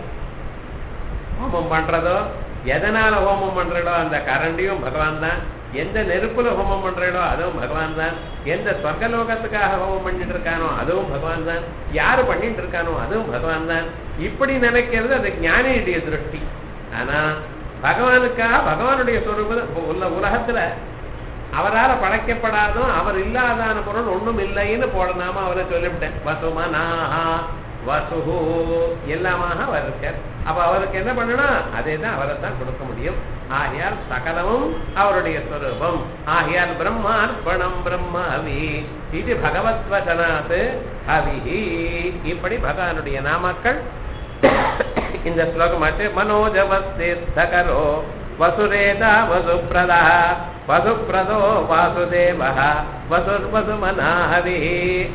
ஹோமம் பண்றதோ, எதனால ஹோமம் பண்றடோ அந்த கரண்டியும் பகவான் தான். எந்த நெருப்புல ஹோமம் பண்றடோ அதுவும் பகவான் தான். எந்த சொர்க்கலோகத்துக்காக ஹோமம் பண்ணிட்டு இருக்கானோ அதுவும் பகவான் தான். யாரு பண்ணிட்டு இருக்கானோ அதுவும் பகவான் தான். இப்படி நினைக்கிறது அது ஞானியுடைய திருஷ்டி. ஆனா பகவானுக்காக பகவானுடைய சொரூபம் உள்ள உலகத்துல அவரால் படைக்கப்படாதும் அவர் இல்லாதான பொருள் ஒண்ணும் இல்லைன்னு போடனாம அவரை சொல்லிவிட்டேன். வசுமனாஹா வசுஹு எல்லாமாக அவர் இருக்கார். அப்ப அவருக்கு என்ன பண்ணணும்? அதே தான் அவரை தான் கொடுக்க முடியும். ஆகையால் சகலமும் அவருடைய ஸ்வரூபம். ஆகையால் பிரம்மார்ப்பணம் பிரம்மஹவி இது பகவத் வசனாத் ஹவிஹி. இப்படி பகவானுடைய நாமக்கள் இந்த ஸ்லோகமாச்சு. மனோஜவஸ்தேஸ்தகரோ வசுரேதா வசுப்ரதா வசுப்ரதோ வாசுதேவ வசுர்வசுமனா ஹவிஹி.